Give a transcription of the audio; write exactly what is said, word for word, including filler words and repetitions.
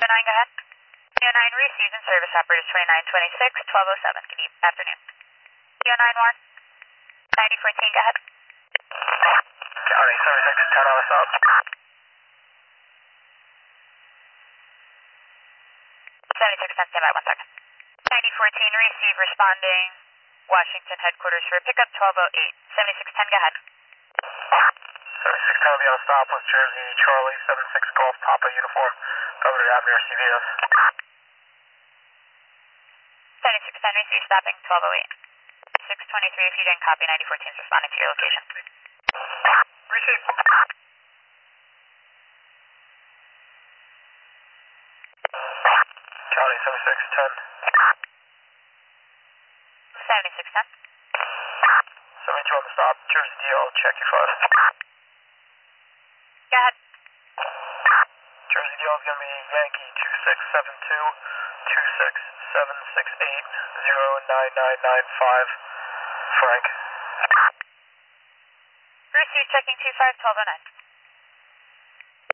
nine, go ahead. E O nine receives and service operators twenty-nine twenty-six, twelve oh seven. Good evening, afternoon. E O nine one, ninety fourteen, go ahead. County seventy-six ten on the stop. seventy-six ten, stand by one second. ninety fourteen receive, responding Washington headquarters for pickup twelve oh eight. seventy-six ten, go ahead. seventy-six ten will be on stop, West Jersey, Charlie, seven six Golf, Papa, uniform, Governor Avenue, C V S. seventy-six ten receive, stopping twelve oh eight. six twenty-three, if you didn't copy, ninety fourteen is responding to your location. Receive. County seventy-six ten. seventy-six ten. seventy-two on the stop, Jersey D L, check your five. Go ahead. Jersey D L is going to be Yankee two six seven two, two six seven six eight, zero nine nine nine five, Frank. Receive, checking two five, twelve oh nine.